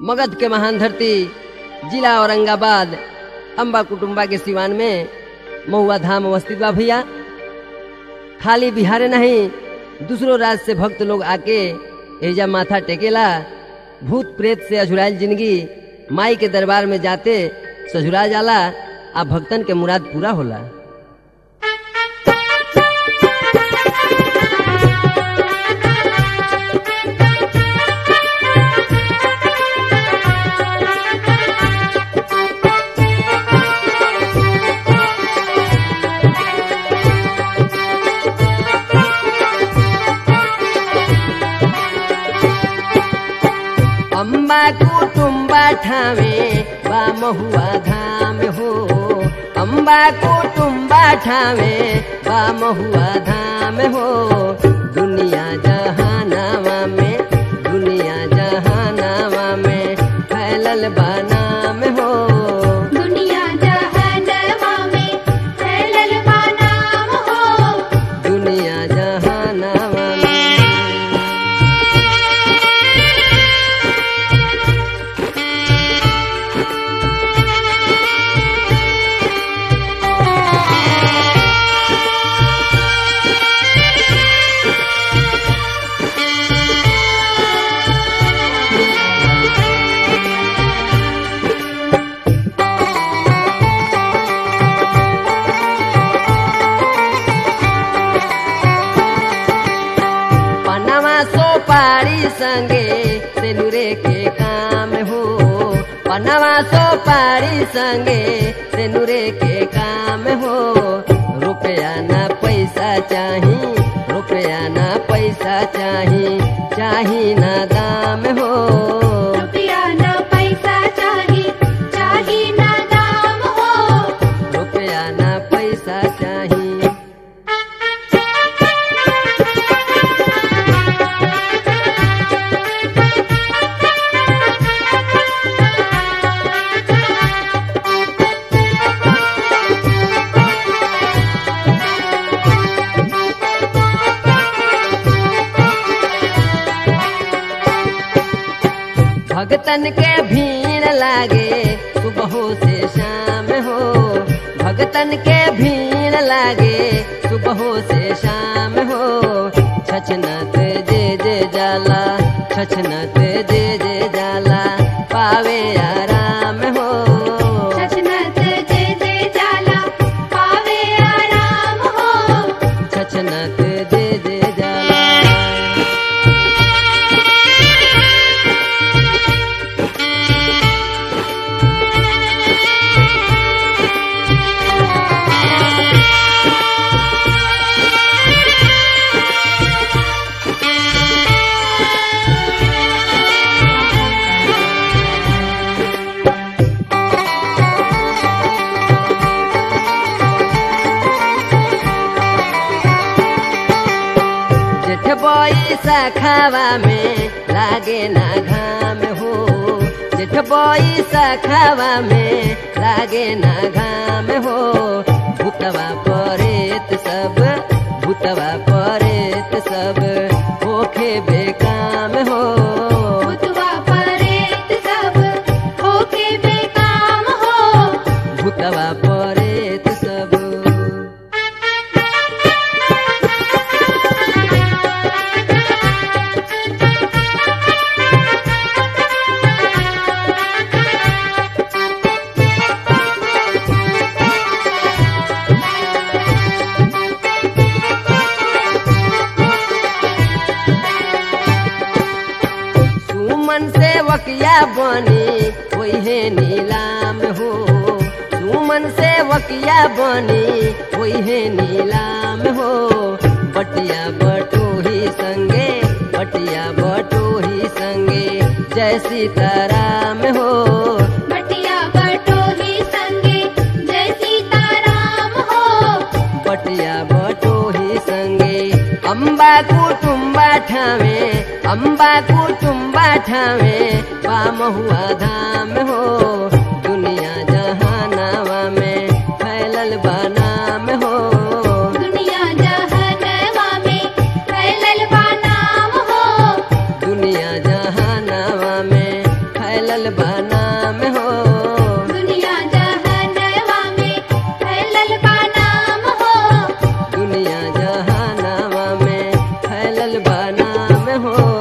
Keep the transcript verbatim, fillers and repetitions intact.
मगध के महान धरती जिला औरंगाबाद अम्बा कुटुम्बा के सिवान में महुआ धाम अवस्थित बा भैया। खाली बिहारे नहीं, दूसरों राज्य से भक्त लोग आके एजा माथा टेकेला। भूत प्रेत से अझुराइल जिंदगी माई के दरबार में जाते सझुरा जाला, आ भक्तन के मुराद पूरा होला। अम्बा कुटुम्बा ठावे बा महुआ धाम हो। अम्बा कुटुम्बा ठावे बा महुआ धाम हो। दुनिया जहानावा में दुनिया जहानावा में फैलल बा नाम हो। दुनिया जहानावा में फैलल बा नाम हो। दुनिया जहानावा में सोपारी संगे सेनुरे के काम हो। पनवा सोपारी संगे सेनुरे के काम हो। रुपया ना पैसा चाही, रुपया ना पैसा चाही, चाही ना दाम हो। रुपया ना पैसा चाही, चाही ना दाम हो। रुपया ना पैसा चाही। भगतन के भीड़ लागे सुबह से शाम हो। भगतन के भीड़ लागे सुबह से शाम हो। छछनत जे जे जाला, छछनत जे जे जाला, पावे आराम हो। छछनत जे जे जाला, पावे आराम हो। छछनत जे जे जाला। खावा में लागे ना घाम हो। जेठ बैसा खावा में लागे ना घाम हो। भूतवा परेत सब, भूतवा परेत सब होखे बेकाम हो। भूतवा परेत सब होखे बेकाम हो। भूतवा परेत सब। वकिया बनी वही नीलाम हो। सुमन से वकिया बनी वही नीलाम हो। बटिया बटोही संगे, बटिया बटोही संगे जय सीताराम हो। बटिया बटोही संगे जय सीताराम हो। बटिया बटोही संगे अम्बा कुटुम्बा ठावे, अम्बा कुटुम्बा ठावे बा महुआ धाम हो। दुनिया जहानावा में फैलल बा नाम हो। दुनिया जहानावा में फैलल बा नाम हो। दुनिया जहानावा में फैलल हो